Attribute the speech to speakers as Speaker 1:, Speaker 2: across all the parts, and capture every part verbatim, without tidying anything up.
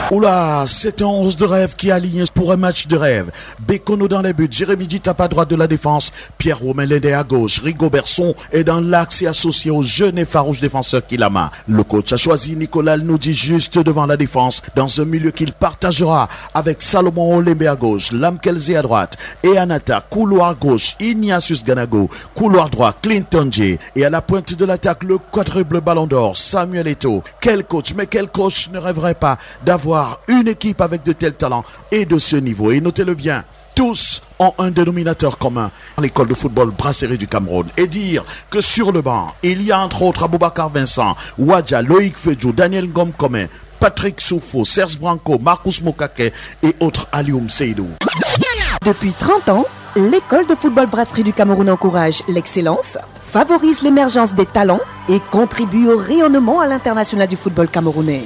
Speaker 1: Oula, c'est un onze de rêve qui aligne pour un match de rêve. Bekono dans les buts, Jérémy Ditap à droite de la défense, Pierre-Romain Lédé à gauche, Rigo Berson est dans l'axe et associé au jeune et farouche défenseur qu'il ama. Le coach a choisi Nicolas Noudi juste devant la défense, dans un milieu qu'il partagera avec Salomon Olembe à gauche, Lamkelze à droite, et Anata, couloir gauche, Ignatius Ganago, couloir droit, Clinton J, et à la pointe de l'attaque, le quadruple ballon d'or, Samuel Eto'o. Quel coach, mais quel coach ne rêverait pas d'avoir une équipe avec de tels talents et de ce niveau. Et notez-le bien, tous ont un dénominateur commun, l'école de football Brasserie du Cameroun, et dire que sur le banc, il y a entre autres Aboubacar Vincent, Wadja, Loïc Fedjou, Daniel Ngom-Komé, Patrick Soufo, Serge Branco, Marcus Mokake et autres Alioum Seydou.
Speaker 2: Depuis trente ans, l'école de football Brasserie du Cameroun encourage l'excellence, favorise l'émergence des talents et contribue au rayonnement à l'international du football camerounais.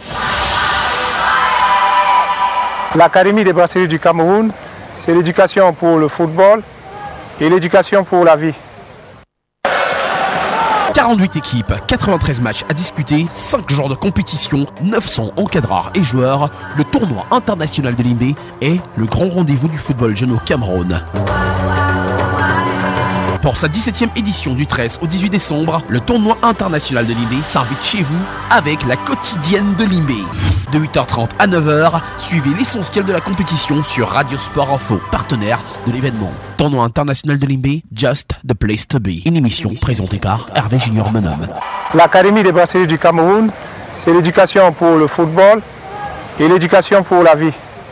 Speaker 3: L'Académie des Brasseries du Cameroun, c'est l'éducation pour le football et l'éducation pour la vie.
Speaker 4: quarante-huit équipes, quatre-vingt-treize matchs à disputer, cinq jours de compétition, neuf cents encadreurs et joueurs. Le tournoi international de Limbé est le grand rendez-vous du football jeune au Cameroun. Pour sa dix-septième édition du treize au dix-huit décembre, le tournoi international de Limbé s'invite chez vous avec la quotidienne de Limbé. De huit heures trente à neuf heures, suivez l'essentiel de la compétition sur Radio Sport Info, partenaire de l'événement. Tournoi international de Limbé, Just the Place to Be. Une émission présentée par Hervé Junior Menum.
Speaker 3: L'Académie des Brasseries du Cameroun, c'est l'éducation pour le football et l'éducation pour la vie.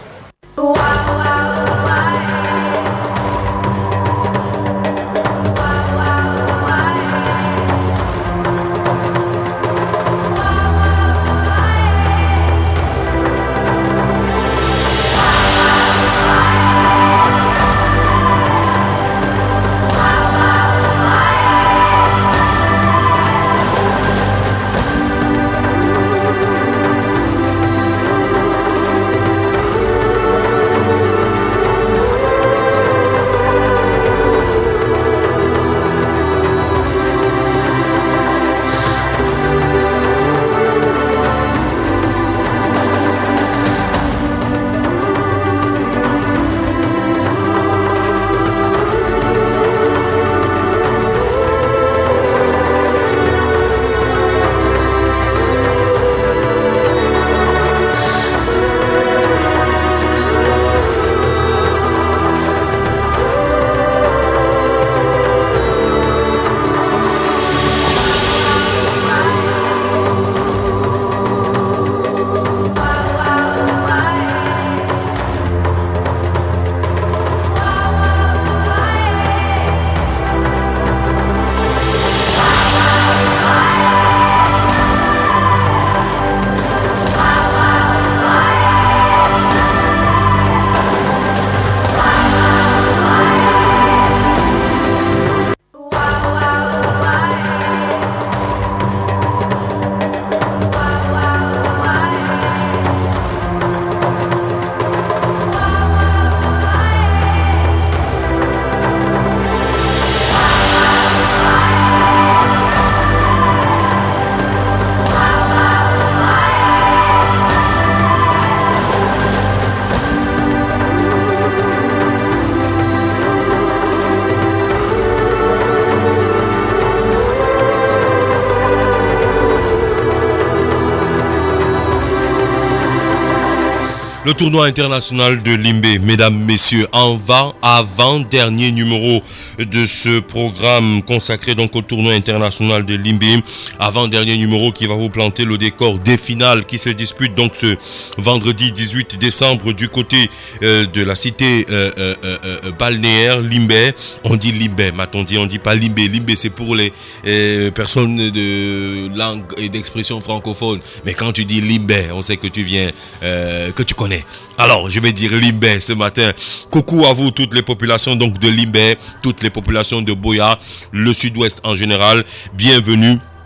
Speaker 5: Le tournoi international de Limbé, mesdames, messieurs, en va avant-dernier numéro de ce programme consacré donc au tournoi international de Limbé. Avant-dernier numéro qui va vous planter le décor des finales qui se disputent donc ce vendredi dix-huit décembre du côté euh, de la cité euh, euh, euh, balnéaire Limbé. On dit Limbé, m'a-t-on dit, on dit pas Limbé. Limbé c'est pour les euh, personnes de langue et d'expression francophone. Mais quand tu dis Limbé, on sait que tu viens, euh, que tu connais. Alors, je vais dire Limbé ce matin. Coucou à vous, toutes les populations donc de Limbé, toutes les populations de Boya, le sud-ouest en général. Bienvenue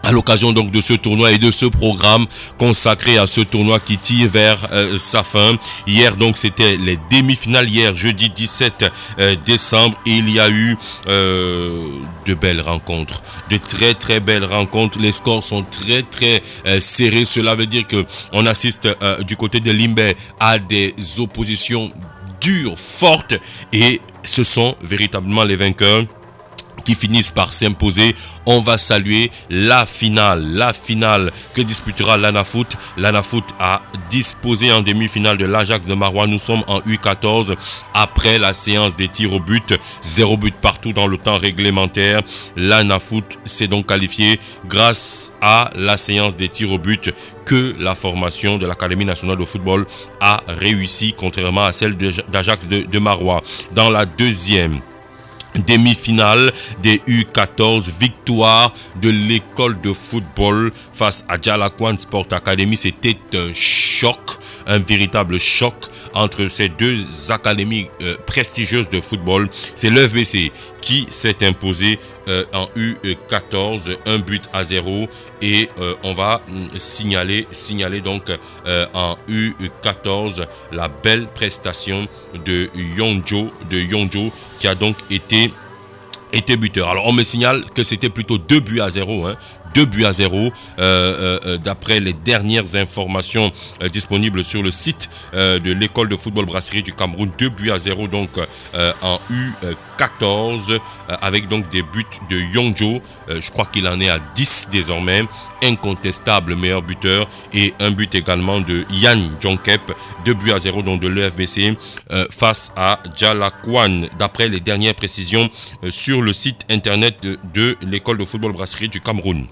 Speaker 5: à l'occasion donc de ce tournoi et de ce programme consacré à ce tournoi qui tire vers euh, sa fin. Hier donc c'était les demi-finales, hier jeudi dix-sept euh, décembre, et il y a eu euh, de belles rencontres, de très très belles rencontres. Les scores sont très très euh, serrés. Cela veut dire que on assiste euh, du côté de Limbé à des oppositions dures, fortes, et ce sont véritablement les vainqueurs qui finissent par s'imposer. On va saluer la finale, la finale que disputera l'Anafoot. L'Anafoot a disposé en demi-finale de l'Ajax de Maroua. Nous sommes en U quatorze après la séance des tirs au but. Zéro but partout dans le temps réglementaire. L'Anafoot s'est donc qualifié grâce à la séance des tirs au but que la formation de l'Académie nationale de football a réussi, contrairement à celle d'Ajax de, de Maroua. Dans la deuxième demi-finale des U quatorze, victoire de l'école de football face à Jalakwan Sport Academy. C'était un choc, un véritable choc entre ces deux académies euh, prestigieuses de football. C'est l'E F B C qui s'est imposé euh, en U quatorze, un but à zéro, et euh, on va signaler, signaler donc euh, en U quatorze la belle prestation de Yonjo, de Yonjo qui a donc été était buteur. Alors on me signale que c'était plutôt deux buts à zéro, hein. deux buts à zéro euh, euh, d'après les dernières informations euh, disponibles sur le site euh, de l'école de football Brasserie du Cameroun. Deux buts à zéro donc euh, en U quatorze euh, avec donc des buts de Yonjo. Euh, je crois qu'il en est à dix désormais. Incontestable meilleur buteur, et un but également de Yann Jonkep. Deux buts à zéro donc de l'E F B C euh, face à Jalakwan, d'après les dernières précisions euh, sur le site internet de, de l'école de football Brasserie du Cameroun.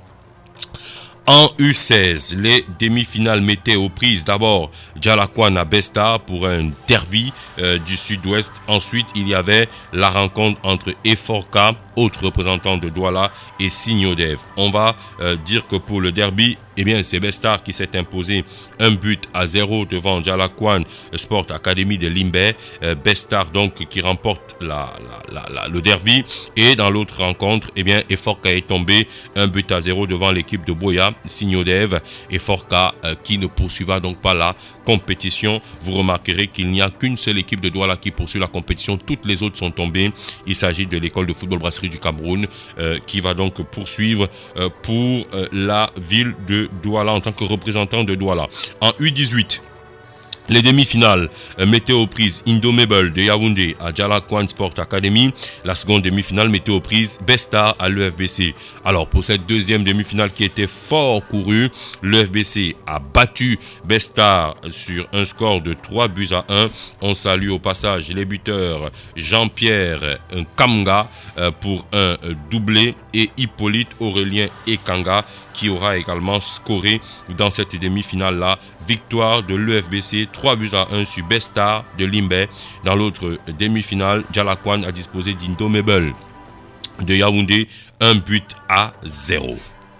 Speaker 5: En U seize, les demi-finales mettaient aux prises d'abord Jalakwan à Bestar pour un derby euh, du sud-ouest. Ensuite, il y avait la rencontre entre Eforka, autre représentant de Douala, et Signodev. On va euh, dire que pour le derby, eh bien, c'est Bestar qui s'est imposé un but à zéro devant Jalakwan Sport Academy de Limbé. Euh, Bestar donc qui remporte la, la, la, la, le derby. Et dans l'autre rencontre, eh bien, Eforka est tombé un but à zéro devant l'équipe de Boya, Signodev. Eforka euh, qui ne poursuivra donc pas la compétition. Vous remarquerez qu'il n'y a qu'une seule équipe de Douala qui poursuit la compétition. Toutes les autres sont tombées. Il s'agit de l'école de football Brasserie du Cameroun euh, qui va donc poursuivre euh, pour euh, la ville de Douala en tant que représentant de Douala. En U dix-huit, les demi-finales euh, mettaient aux prises Indomable de Yaoundé à Jalakwan Sport Academy. La seconde demi-finale mettait aux prises Bestar à l'E F B C. Alors pour cette deuxième demi-finale qui était fort courue, l'E F B C a battu Bestar sur un score de trois buts à un. On salue au passage les buteurs Jean-Pierre Kamga euh, pour un euh, doublé, et Hippolyte Aurélien Ekanga qui aura également scoré dans cette demi-finale-là. Victoire de l'E F B C, trois buts à un sur Bestar de Limbé. Dans l'autre demi-finale, Jalakwan a disposé d'Indomable de Yaoundé, un but à zéro.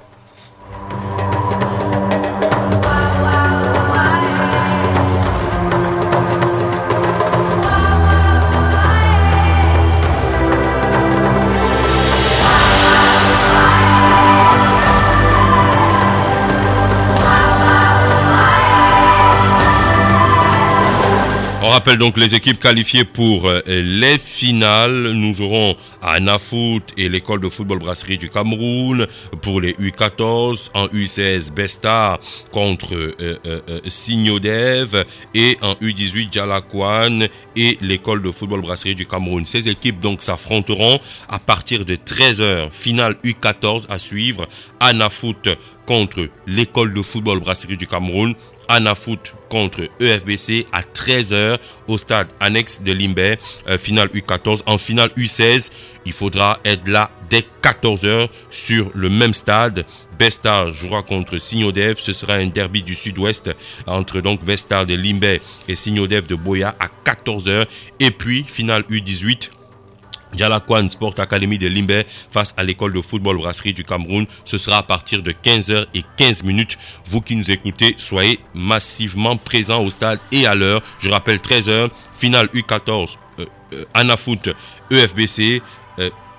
Speaker 5: On rappelle donc les équipes qualifiées pour les finales. Nous aurons Anafoot et l'école de football Brasserie du Cameroun pour les U quatorze. En U seize, Bestar contre euh, euh, Signodev, et en U dix-huit, Jalakwan et l'école de football Brasserie du Cameroun. Ces équipes donc s'affronteront à partir de treize heures. Finale U quatorze à suivre. Anafoot contre l'école de football Brasserie du Cameroun. Anafoot contre E F B C à treize heures au stade annexe de Limbé, euh, finale U quatorze. En finale U seize, il faudra être là dès quatorze heures sur le même stade. Bestar jouera contre Signodev. Ce sera un derby du sud-ouest entre donc Bestar de Limbé et Signodev de Boya à quatorze heures. Et puis finale U dix-huit, Jalakwan Sport Academy de Limbé face à l'école de football Brasserie du Cameroun. Ce sera à partir de quinze heures quinze. Vous qui nous écoutez, soyez massivement présents au stade et à l'heure. Je rappelle treize heures, finale U quatorze, euh, euh, Anafoot, E F B C, euh,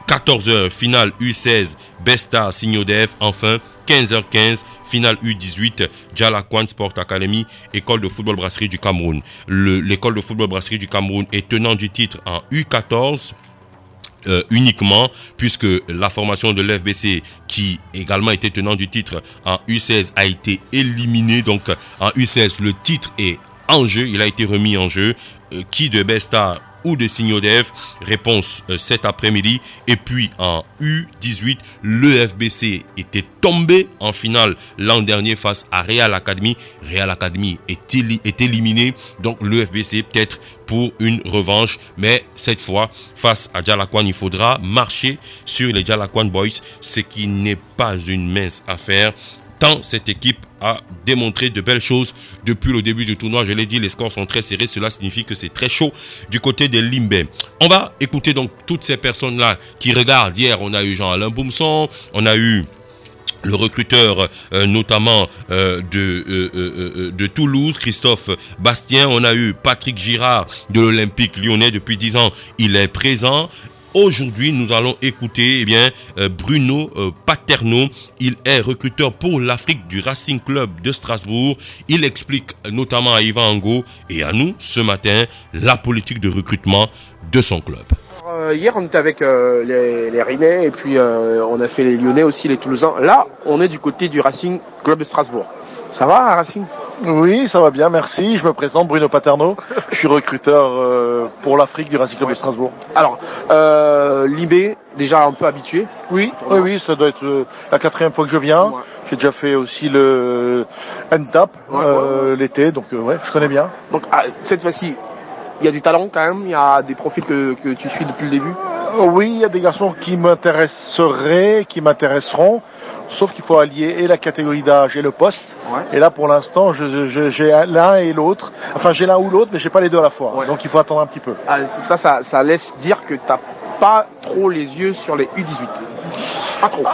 Speaker 5: quatorze heures, finale U seize, Besta Signodef. Enfin, quinze heures quinze, finale U dix-huit, Djalakwan Sport Academy, école de football brasserie du Cameroun. Le, l'école de football brasserie du Cameroun est tenant du titre en U quatorze. Euh, uniquement, puisque la formation de l'F B C, qui également était tenant du titre en U seize, a été éliminée. Donc en U seize, le titre est en jeu, il a été remis en jeu. Euh, qui de Besta ou de Signodef? Réponse euh, cet après-midi. Et puis en U dix-huit, le F B C était tombé en finale l'an dernier face à Real Academy. Real Academy est, éli- est éliminé. Donc le F B C peut-être pour une revanche. Mais cette fois, face à Djalakwan, il faudra marcher sur les Djalakwan Boys, ce qui n'est pas une mince affaire. Tant cette équipe a démontré de belles choses depuis le début du tournoi. Je l'ai dit, les scores sont très serrés. Cela signifie que c'est très chaud du côté des Limbé. On va écouter donc toutes ces personnes-là qui regardent. Hier, on a eu Jean-Alain Boumson, on a eu le recruteur euh, notamment euh, de, euh, euh, de Toulouse, Christophe Bastien. On a eu Patrick Girard de l'Olympique Lyonnais. Depuis dix ans, il est présent. Aujourd'hui, nous allons écouter eh bien, euh, Bruno euh, Paterno. Il est recruteur pour l'Afrique du Racing Club de Strasbourg. Il explique notamment à Yvan Ango et à nous ce matin la politique de recrutement de son club.
Speaker 6: Euh, hier, on était avec euh, les, les Rennais et puis euh, on a fait les Lyonnais aussi, les Toulousains. Là, on est du côté du Racing Club de Strasbourg. Ça va, Racing ?
Speaker 7: Oui, ça va bien, merci. Je me présente, Bruno Paterno. Je suis recruteur euh, pour l'Afrique du Racing Club ouais. de Strasbourg.
Speaker 6: Alors, euh, Libé, déjà un peu habitué.
Speaker 7: Oui, oui, oui, ça doit être euh, la quatrième fois que je viens. Ouais. J'ai déjà fait aussi le N T A P ouais, euh, ouais. l'été, donc euh, ouais, je connais bien.
Speaker 6: Donc ah, cette fois-ci, il y a du talent quand même, il y a des profils que, que tu suis depuis le début.
Speaker 7: euh, Oui, il y a des garçons qui m'intéresseraient, qui m'intéresseront. Sauf qu'il faut allier et la catégorie d'âge et le poste. Ouais. Et là, pour l'instant, je, je, j'ai l'un et l'autre. Enfin, j'ai l'un ou l'autre, mais j'ai pas les deux à la fois. Ouais. Donc, il faut attendre un petit peu.
Speaker 6: Ah, ça, ça, ça laisse dire que t'as pas trop les yeux sur les U dix-huit. Pas trop.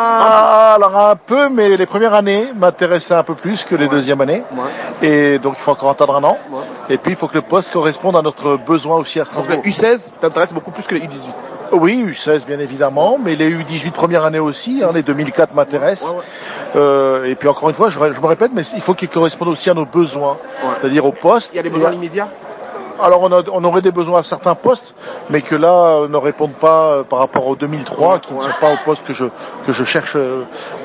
Speaker 7: Ah, un alors un peu, mais les premières années m'intéressaient un peu plus que les ouais. deuxièmes années. Ouais. Et donc, il faut encore attendre un an. Ouais. Et puis, il faut que le poste corresponde à notre besoin aussi à Strasbourg.
Speaker 6: Donc, les U seize t'intéresse beaucoup plus que les U dix-huit.
Speaker 7: Oui, U seize bien évidemment, mais les U dix-huit première année aussi, hein, les deux mille quatre m'intéressent. Ouais, ouais. Euh, et puis encore une fois, je, je me répète, mais il faut qu'ils correspondent aussi à nos besoins, ouais. c'est-à-dire au poste.
Speaker 6: Il y a des besoins immédiats.
Speaker 7: Alors on, a, on aurait des besoins à certains postes, mais que là euh, ne répondent pas euh, par rapport au deux mille trois, ouais, qui ouais. ne sont pas au poste que je que je cherche euh,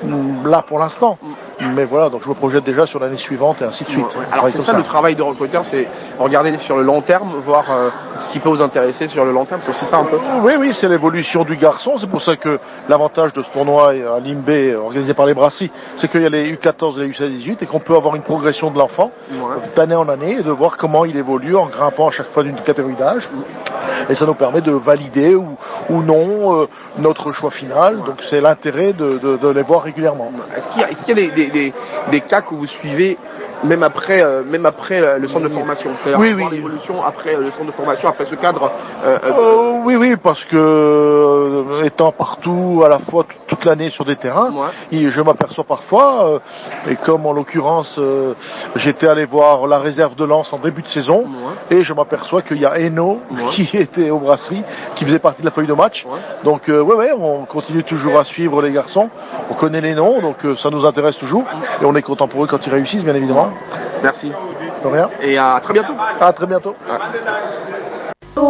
Speaker 7: là pour l'instant. Mm. Mais voilà, donc je me projette déjà sur l'année suivante et ainsi de suite. Ouais, ouais.
Speaker 6: Alors c'est ça, ça le travail de recruteur, c'est regarder sur le long terme, voir euh, ce qui peut vous intéresser sur le long terme, c'est aussi ça un peu.
Speaker 7: Oui, oui, c'est l'évolution du garçon. C'est pour ça que l'avantage de ce tournoi à Limbé, organisé par les Brasseries, c'est qu'il y a les U quatorze et les U seize dix-huit et qu'on peut avoir une progression de l'enfant ouais. d'année en année et de voir comment il évolue en grimpant à chaque fois d'une catégorie d'âge. Et ça nous permet de valider ou, ou non euh, notre choix final. Ouais. Donc c'est l'intérêt de, de, de les voir régulièrement.
Speaker 6: Est-ce qu'il y a, est-ce qu'il y a des, des, des, des cas que vous suivez même après, euh, même après euh, le centre de formation, c'est-à-dire
Speaker 7: oui, oui.
Speaker 6: l'évolution après euh, le centre de formation, après ce cadre euh,
Speaker 7: euh, euh, Oui, oui, parce que euh, étant partout à la fois t- toute l'année sur des terrains, ouais. et je m'aperçois parfois, euh, et comme en l'occurrence euh, j'étais allé voir la réserve de Lens en début de saison, ouais. et je m'aperçois qu'il y a Eno ouais. qui était aux Brasseries, qui faisait partie de la feuille de match. Ouais. Donc euh, ouais, ouais, on continue toujours à suivre les garçons, on connaît les noms, donc euh, ça nous intéresse toujours, et on est content pour eux quand ils réussissent, bien évidemment.
Speaker 6: Merci.
Speaker 7: De rien.
Speaker 6: Et à très bientôt.
Speaker 7: À très bientôt. Ouais.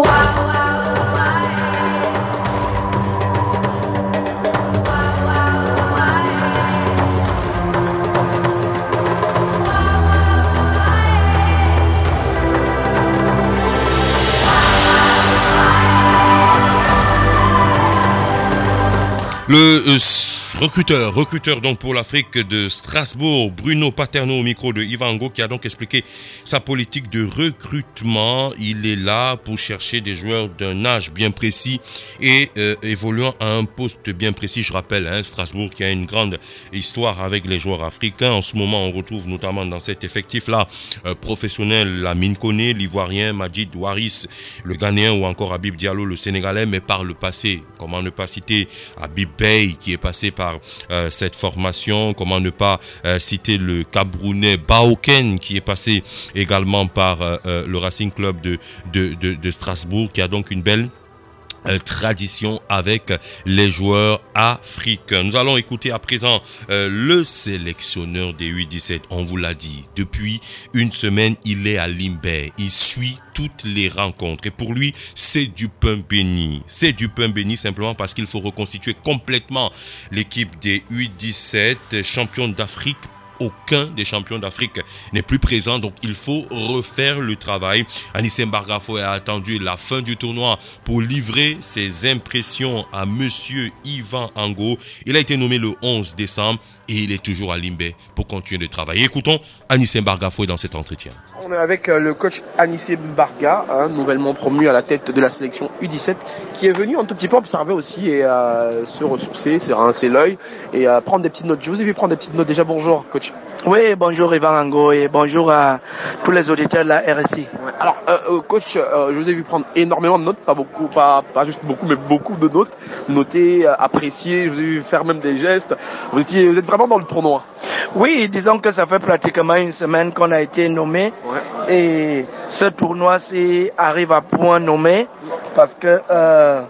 Speaker 5: Le euh, recruteur, recruteur donc pour l'Afrique de Strasbourg, Bruno Paterno au micro de Yvan Ango, qui a donc expliqué sa politique de recrutement. Il est là pour chercher des joueurs d'un âge bien précis et euh, évoluant à un poste bien précis. Je rappelle, hein, Strasbourg qui a une grande histoire avec les joueurs africains. En ce moment, on retrouve notamment dans cet effectif-là euh, professionnel Lamine Koné, l'Ivoirien, Majid Waris, le Ghanéen, ou encore Habib Diallo, le Sénégalais. Mais par le passé, comment ne pas citer Habib Bey qui est passé par euh, cette formation, comment ne pas euh, citer le Camerounais Baoken qui est passé également par euh, euh, le Racing Club de, de, de, de Strasbourg, qui a donc une belle Euh, tradition avec les joueurs africains. Nous allons écouter à présent euh, le sélectionneur des U dix-sept. On vous l'a dit, depuis une semaine, il est à Limbé. Il suit toutes les rencontres et pour lui, c'est du pain béni. C'est du pain béni simplement parce qu'il faut reconstituer complètement l'équipe des U dix-sept, championne d'Afrique. Aucun des champions d'Afrique n'est plus présent, donc il faut refaire le travail. Anissé Mbarga Foé a attendu la fin du tournoi pour livrer ses impressions à Monsieur Yvan Ango. Il a été nommé le onze décembre et il est toujours à Limbé pour continuer de travailler. Écoutons Anissé Mbarga Foé dans cet entretien.
Speaker 6: On est avec euh, le coach Anissé Mbarga, hein, nouvellement promu à la tête de la sélection U dix-sept, qui est venu un tout petit peu observer aussi et euh, se ressourcer, se rincer l'œil et euh, prendre des petites notes. Je vous ai vu prendre des petites notes déjà. Bonjour coach.
Speaker 8: Oui, bonjour Yvan Ango et bonjour à tous les auditeurs de la R S I.
Speaker 6: Ouais. Alors, euh, euh, coach, euh, je vous ai vu prendre énormément de notes, pas beaucoup, pas, pas juste beaucoup, mais beaucoup de notes, noter, euh, apprécier. Je vous ai vu faire même des gestes. Vous étiez, vous êtes vraiment dans le tournoi.
Speaker 8: Oui, disons que ça fait pratiquement une semaine qu'on a été nommé ouais. Et ce tournoi-ci arrive à point nommé parce que euh,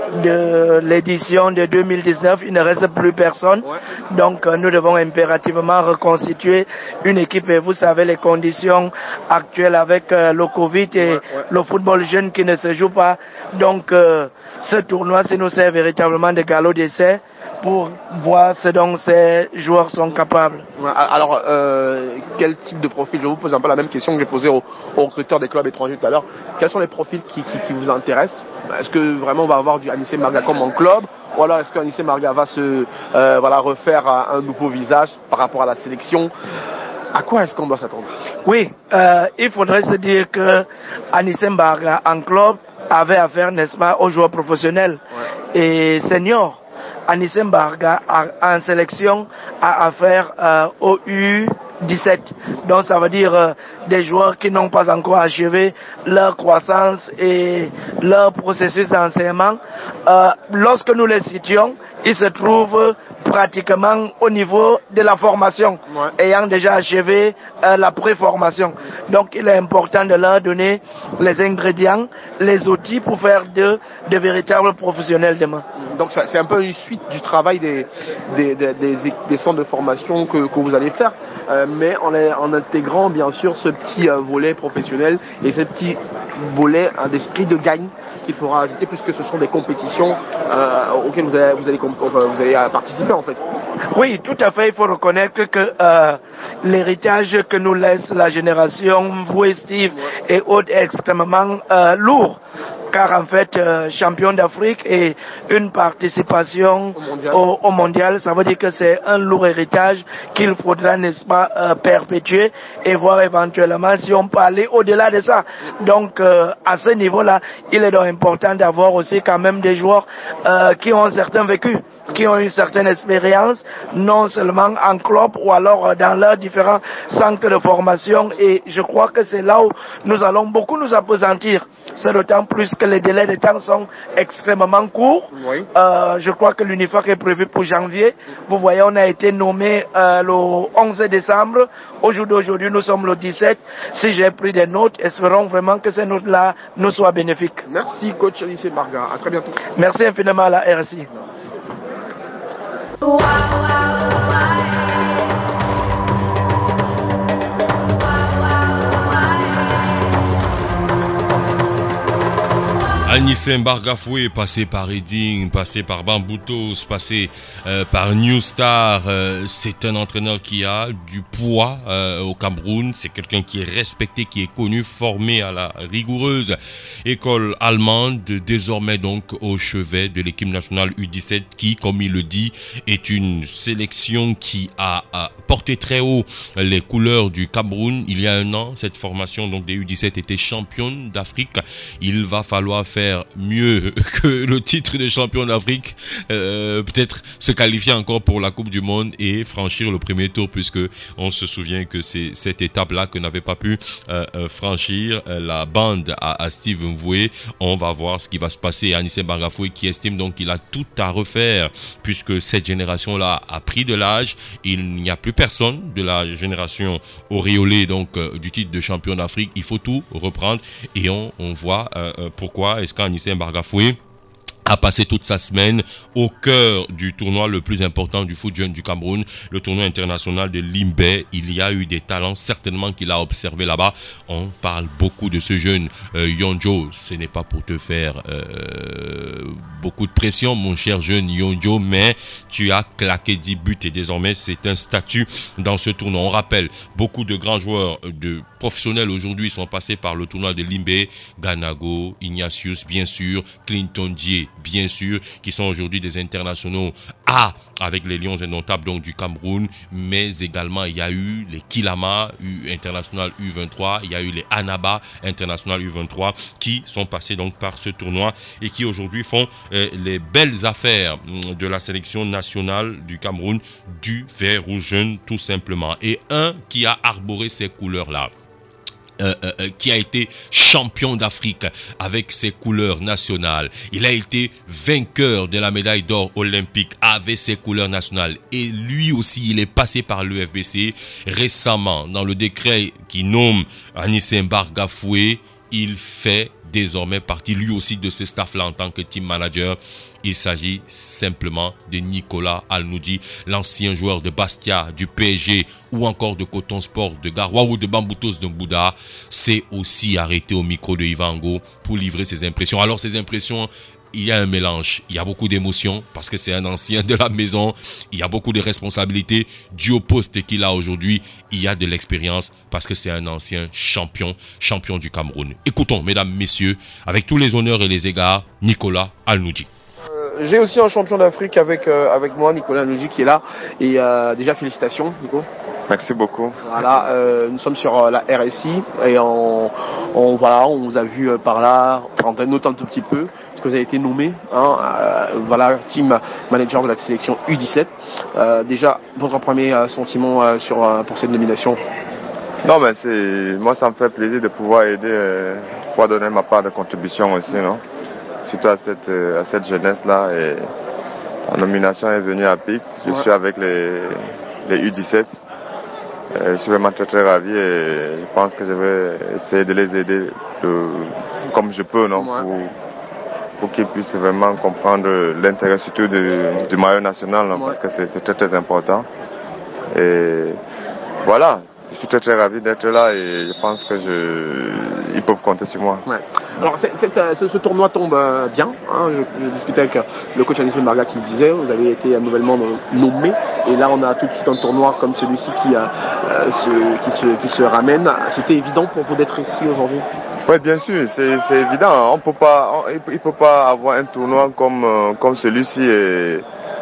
Speaker 8: de l'édition de deux mille dix-neuf, il ne reste plus personne. Ouais. Donc euh, nous devons impérativement reconstituer une équipe et vous savez les conditions actuelles avec euh, le Covid et ouais, ouais. le football jeune qui ne se joue pas. Donc euh, ce tournoi, ça nous sert véritablement de galop d'essai pour voir ce dont ces joueurs sont capables.
Speaker 6: Alors, euh, quel type de profil? Je vous pose un peu la même question que j'ai posée aux, aux recruteurs des clubs étrangers tout à l'heure. Quels sont les profils qui, qui, qui vous intéressent? Est-ce que vraiment on va avoir du Anissé Mbarga comme en club? Ou alors est-ce qu'Anissé Mbarga va se euh, voilà, refaire un nouveau visage par rapport à la sélection? À quoi est-ce qu'on doit s'attendre?
Speaker 8: Oui, euh, il faudrait se dire que Anissé Mbarga en club avait affaire, n'est-ce pas, aux joueurs professionnels ouais. et seniors. Anissé Mbarga en sélection a affaire euh, au U dix-sept. Donc ça veut dire euh, des joueurs qui n'ont pas encore achevé leur croissance et leur processus d'enseignement. Euh, lorsque nous les situons, ils se trouvent pratiquement au niveau de la formation, ouais. ayant déjà achevé euh, la préformation. Donc il est important de leur donner les ingrédients, les outils pour faire de, de véritables professionnels demain.
Speaker 6: Donc c'est un peu une suite du travail des, des, des, des, des centres de formation que, que vous allez faire, euh, mais en, en intégrant bien sûr ce petit euh, volet professionnel et ce petit volet hein, d'esprit de gagne qu'il faudra ajouter puisque ce sont des compétitions euh, auxquelles vous allez, vous, allez, vous allez participer en fait.
Speaker 8: Oui, tout à fait. Il faut reconnaître que euh, l'héritage que nous laisse la génération, vous et Steve ouais. et autres, est extrêmement euh, lourd. Car en fait, euh, champion d'Afrique et une participation au mondial. Au, au mondial, ça veut dire que c'est un lourd héritage qu'il faudra, n'est-ce pas, euh, perpétuer et voir éventuellement si on peut aller au-delà de ça. Donc, euh, à ce niveau-là, il est donc important d'avoir aussi quand même des joueurs euh, qui ont un certain vécu, qui ont une certaine expérience, non seulement en club ou alors euh, dans leurs différents centres de formation. Et je crois que c'est là où nous allons beaucoup nous appesantir. C'est d'autant plus que les délais de temps sont extrêmement courts. Oui. Euh, je crois que l'Unifac est prévu pour janvier. Vous voyez, on a été nommé euh, le onze décembre. Au jour d'aujourd'hui, nous sommes le dix-sept. Si j'ai pris des notes, espérons vraiment que ces notes-là nous soient bénéfiques.
Speaker 6: Merci, coach Anissé Mbarga. À très bientôt.
Speaker 8: Merci infiniment à la R S I. Merci. Wow, wow, wow.
Speaker 5: Anissé Mbarga Foé, passé par Reading, passé par Bamboutos, passé euh, par New Star, euh, c'est un entraîneur qui a du poids euh, au Cameroun, c'est quelqu'un qui est respecté, qui est connu, formé à la rigoureuse école allemande, désormais donc au chevet de l'équipe nationale U dix-sept qui, comme il le dit, est une sélection qui a, a porté très haut les couleurs du Cameroun. Il y a un an, cette formation donc des U dix-sept était championne d'Afrique. Il va falloir faire mieux que le titre de champion d'Afrique, euh, peut-être se qualifier encore pour la Coupe du Monde et franchir le premier tour, puisque on se souvient que c'est cette étape-là que n'avait pas pu euh, franchir euh, la bande à, à Steve Mvoué. On va voir ce qui va se passer. Anissé Mbarga Foé qui estime donc qu'il a tout à refaire, puisque cette génération-là a pris de l'âge. Il n'y a plus personne de la génération auréolée donc euh, du titre de champion d'Afrique. Il faut tout reprendre et on, on voit euh, pourquoi est-ce qu'Anissé Mbarga Foé a passé toute sa semaine au cœur du tournoi le plus important du foot jeune du Cameroun, le tournoi international de Limbé. Il y a eu des talents certainement qu'il a observé là-bas. On parle beaucoup de ce jeune euh, Yonjo. Ce n'est pas pour te faire euh, beaucoup de pression, mon cher jeune Yonjo, mais tu as claqué dix buts et désormais c'est un statut dans ce tournoi. On rappelle, beaucoup de grands joueurs de professionnels aujourd'hui sont passés par le tournoi de Limbé. Ganago, Ignatius, bien sûr, Clinton Dié, bien sûr, qui sont aujourd'hui des internationaux A avec les Lions indomptables donc du Cameroun, mais également il y a eu les Kilama U international U vingt-trois, il y a eu les Anaba international U vingt-trois qui sont passés donc par ce tournoi et qui aujourd'hui font euh, les belles affaires de la sélection nationale du Cameroun du vert rouge jaune tout simplement. Et un qui a arboré ces couleurs là. Euh, euh, qui a été champion d'Afrique avec ses couleurs nationales. Il a été vainqueur de la médaille d'or olympique avec ses couleurs nationales. Et lui aussi, il est passé par l'U F B C récemment. Dans le décret qui nomme Anissé Mbargafoué, il fait désormais partie lui aussi de ce staff-là en tant que team manager. Il s'agit simplement de Nicolas Alnoudji, l'ancien joueur de Bastia, du P S G ou encore de Coton Sport de Garoua ou de Bamboutos de Mbouda. C'est aussi arrêté au micro de Ivango pour livrer ses impressions. Alors ces impressions, il y a un mélange, il y a beaucoup d'émotions parce que c'est un ancien de la maison, il y a beaucoup de responsabilités dû au poste qu'il a aujourd'hui, il y a de l'expérience parce que c'est un ancien champion, champion du Cameroun. Écoutons, mesdames, messieurs, avec tous les honneurs et les égards, Nicolas Alnoudji.
Speaker 6: Euh, j'ai aussi un champion d'Afrique avec, euh, avec moi, Nicolas Alnoudji, qui est là. Et euh, déjà, félicitations, Nico.
Speaker 9: Merci beaucoup.
Speaker 6: Voilà, euh, nous sommes sur euh, la R S I et on, on, voilà, on vous a vu euh, par là, on note un tout petit peu, parce que vous avez été nommé, hein, euh, voilà, team manager de la sélection U dix-sept. Euh, déjà, votre premier euh, sentiment euh, sur, euh, pour cette nomination?
Speaker 9: Non, mais c'est, moi, ça me fait plaisir de pouvoir aider, euh, pouvoir donner ma part de contribution aussi, non? Surtout à cette, euh, à cette jeunesse-là. Et la nomination est venue à pic. Je ouais. suis avec les, les U dix-sept. Euh, je suis vraiment très très ravi et je pense que je vais essayer de les aider de, comme je peux, non, ouais. pour, pour qu'ils puissent vraiment comprendre l'intérêt surtout de, du maillot national, non, ouais. parce que c'est très très important. Et voilà, je suis très très ravi d'être là et je pense que je, ils peuvent compter sur moi. Ouais.
Speaker 6: Alors c'est, c'est, ce, ce tournoi tombe euh, bien, hein. je, je discutais avec le coach Anissé Mbarga qui le disait, vous avez été nouvellement nommé et là on a tout de suite un tournoi comme celui-ci qui, euh, se, qui, se, qui se ramène. C'était évident pour vous d'être ici aujourd'hui?
Speaker 9: Oui, bien sûr, c'est, c'est évident. On peut pas, on, il ne peut pas avoir un tournoi comme, euh, comme celui-ci et,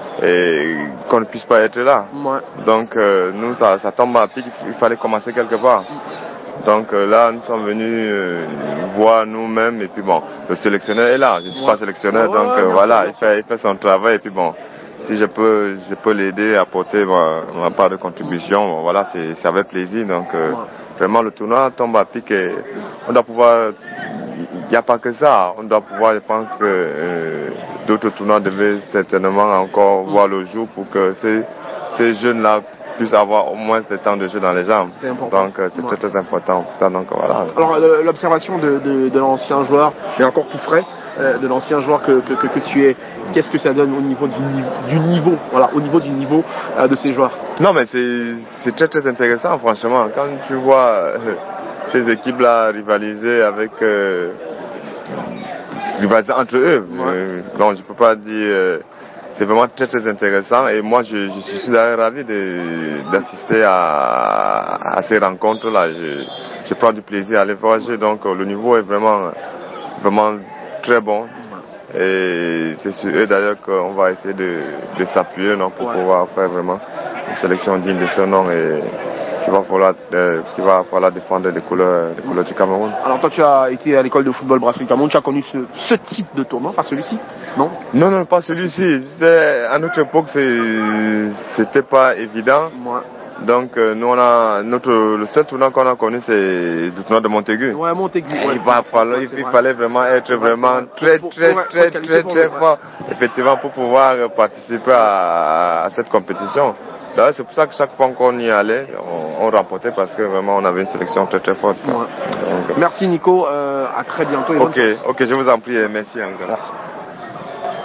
Speaker 9: et qu'on ne puisse pas être là. Ouais. Donc euh, nous ça, ça tombe à pic, il fallait commencer quelque part. Donc euh, là, nous sommes venus euh, voir nous-mêmes et puis bon, le sélectionneur est là. Je ne suis ouais. pas sélectionneur, ouais, donc euh, voilà, il fait, il fait son travail et puis bon, si je peux, je peux l'aider à apporter ma, ma part de contribution, bon, voilà, c'est, c'est avec plaisir. Donc euh, ouais. vraiment, le tournoi tombe à pic et on doit pouvoir, il n'y a pas que ça, on doit pouvoir, je pense que euh, d'autres tournois devaient certainement encore voir le jour pour que ces, ces jeunes-là puissent avoir au moins le temps de jeu dans les jambes. C'est important. Donc euh, c'est ouais. très très important pour ça. Donc voilà.
Speaker 6: Alors euh, l'observation de, de, de l'ancien joueur, mais encore tout frais, euh, de l'ancien joueur que, que, que, que tu es, qu'est-ce que ça donne au niveau du, du niveau, voilà, au niveau du niveau euh, de ces joueurs?
Speaker 9: Non mais c'est, c'est très très intéressant franchement. Quand tu vois euh, ces équipes-là rivaliser avec, euh, rivaliser entre eux, ouais. euh, non je peux pas dire. Euh, C'est vraiment très très intéressant et moi je, je suis d'ailleurs ravi de, d'assister à, à ces rencontres-là. Je, je prends du plaisir à les voir jouer, donc le niveau est vraiment, vraiment très bon. Et c'est sur eux d'ailleurs qu'on va essayer de, de s'appuyer non, pour ouais. pouvoir faire vraiment une sélection digne de ce nom et qui va falloir, euh, qui va falloir défendre les couleurs, les couleurs du Cameroun.
Speaker 6: Alors toi tu as été à l'école de football Brasserie Cameroun, tu as connu ce, ce type de tournoi, pas celui-ci, non?
Speaker 9: Non, non, pas celui-ci. C'était, à notre époque, c'est, c'était pas évident. Ouais. Donc euh, nous on a notre le seul tournoi qu'on a connu c'est le tournoi de Montaigu.
Speaker 6: Ouais, Montaigu. Ouais,
Speaker 9: il, va falloir, il, il fallait vraiment être ouais, vraiment très très très très très, très, très fort effectivement pour pouvoir participer à, à cette compétition. D'ailleurs, c'est pour ça que chaque fois qu'on y allait, on, on remportait parce que vraiment on avait une sélection très très forte. Ouais.
Speaker 6: Donc, merci Nico, euh, à très bientôt. Et
Speaker 9: ok, ok, je vous en prie, merci encore. Merci.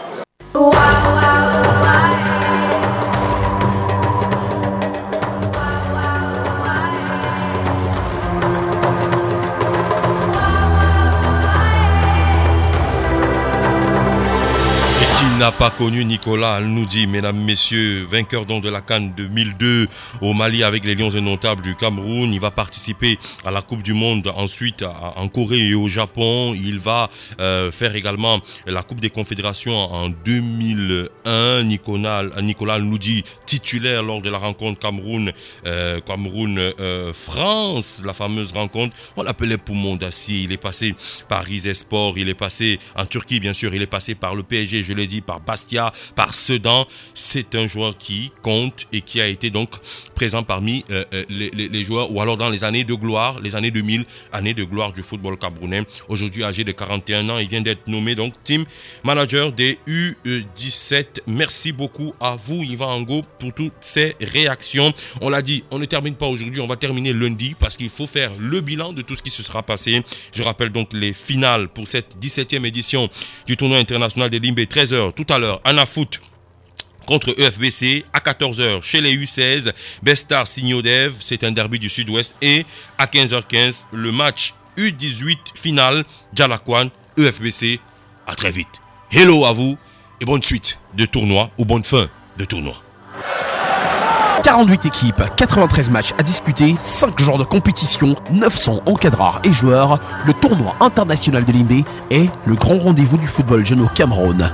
Speaker 5: N'a pas connu Nicolas, elle nous dit, mesdames, messieurs, vainqueur donc de la CAN deux mille deux au Mali avec les Lions indomptables du Cameroun. Il va participer à la Coupe du Monde ensuite en Corée et au Japon. Il va euh, faire également la Coupe des Confédérations en deux mille un. Nicolas, Nicolas nous dit titulaire lors de la rencontre Cameroun, euh, Cameroun euh, France, la fameuse rencontre. On l'appelait poumon d'acier. Il est passé par Rizespor, il est passé en Turquie bien sûr, il est passé par le P S G, je l'ai dit, par Bastia, par Sedan. C'est un joueur qui compte et qui a été donc présent parmi euh, les, les, les joueurs, ou alors dans les années de gloire, les années deux mille, années de gloire du football camerounais. Aujourd'hui âgé de quarante et un ans, il vient d'être nommé donc team manager des U dix-sept. Merci beaucoup à vous Yvan Ango pour toutes ces réactions. On l'a dit, on ne termine pas aujourd'hui, on va terminer lundi parce qu'il faut faire le bilan de tout ce qui se sera passé. Je rappelle donc les finales pour cette dix-septième édition du tournoi international de Limbé. Treize heures tout à l'heure, Anafoot contre E F B C, à quatorze heures chez les U seize, Bestar Signodev, c'est un derby du sud-ouest, et à quinze heures quinze, le match U dix-huit final, Djalakwan, E F B C. À très vite. Hello à vous et bonne suite de tournoi ou bonne fin de tournoi.
Speaker 4: quarante-huit équipes, quatre-vingt-treize matchs à disputer, cinq jours de compétition, neuf cents encadreurs et joueurs. Le tournoi international de Limbé est le grand rendez-vous du football jeune au Cameroun.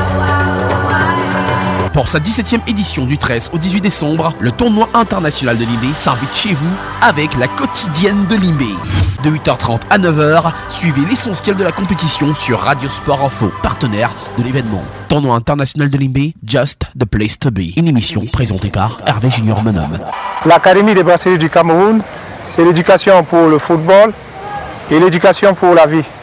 Speaker 4: Pour sa dix-septième édition du treize au dix-huit décembre, le tournoi international de Limbé s'invite chez vous avec la quotidienne de Limbé. De huit heures trente à neuf heures, suivez l'essentiel de la compétition sur Radio Sport Info, partenaire de l'événement. Tournoi international de Limbé, Just the Place to Be. Une émission présentée par Hervé Junior Monhomme.
Speaker 3: L'Académie des brasseries du Cameroun, c'est l'éducation pour le football et l'éducation pour la vie.